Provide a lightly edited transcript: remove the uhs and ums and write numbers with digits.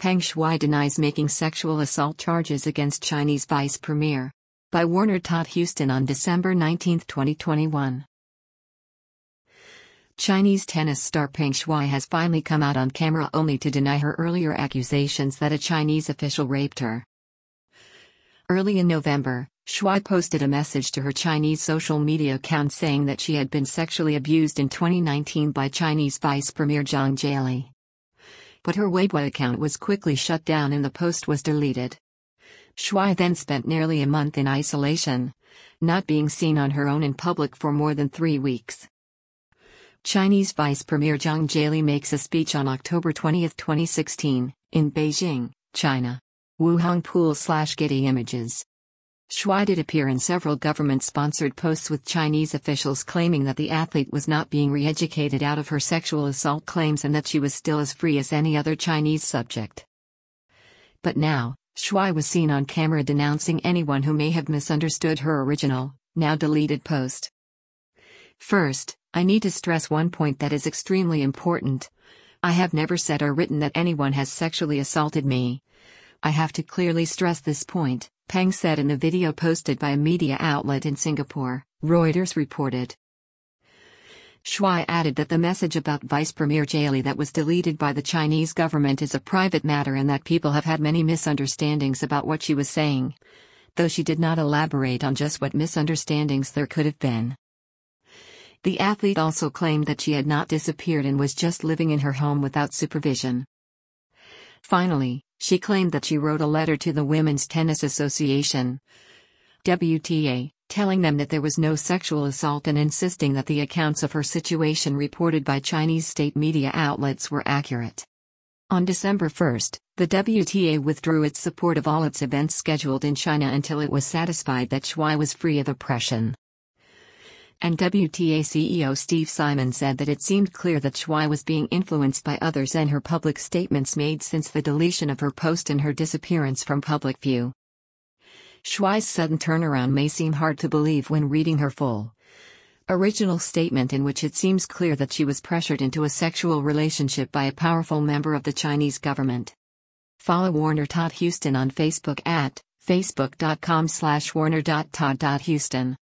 Peng Shuai denies making sexual assault charges against Chinese Vice Premier. By Warner Todd Houston on December 19, 2021. Chinese tennis star Peng Shuai has finally come out on camera only to deny her earlier accusations that a Chinese official raped her. Early in November, Shuai posted a message to her Chinese social media account saying that she had been sexually abused in 2019 by Chinese Vice Premier Zhang Jiali. But her Weibo account was quickly shut down and the post was deleted. Shuai then spent nearly a month in isolation, not being seen on her own in public for more than 3 weeks. Chinese Vice Premier Zhang Jiali makes a speech on October 20, 2016, in Beijing, China. Wu Hongpool/Getty Images. Shuai did appear in several government-sponsored posts with Chinese officials claiming that the athlete was not being re-educated out of her sexual assault claims and that she was still as free as any other Chinese subject. But now, Shuai was seen on camera denouncing anyone who may have misunderstood her original, now deleted post. First, I need to stress one point that is extremely important. I have never said or written that anyone has sexually assaulted me. I have to clearly stress this point, Peng said in the video posted by a media outlet in Singapore, Reuters reported. Shuai added that the message about Vice Premier Jiali that was deleted by the Chinese government is a private matter and that people have had many misunderstandings about what she was saying, though she did not elaborate on just what misunderstandings there could have been. The athlete also claimed that she had not disappeared and was just living in her home without supervision. Finally, she claimed that she wrote a letter to the Women's Tennis Association, WTA, telling them that there was no sexual assault and insisting that the accounts of her situation reported by Chinese state media outlets were accurate. On December 1, the WTA withdrew its support of all its events scheduled in China until it was satisfied that Shuai was free of oppression. And WTA CEO Steve Simon said that it seemed clear that Shuai was being influenced by others and her public statements made since the deletion of her post and her disappearance from public view. Shuai's sudden turnaround may seem hard to believe when reading her full original statement, in which it seems clear that she was pressured into a sexual relationship by a powerful member of the Chinese government. Follow Warner Todd Houston on Facebook at facebook.com/warner.todd.houston.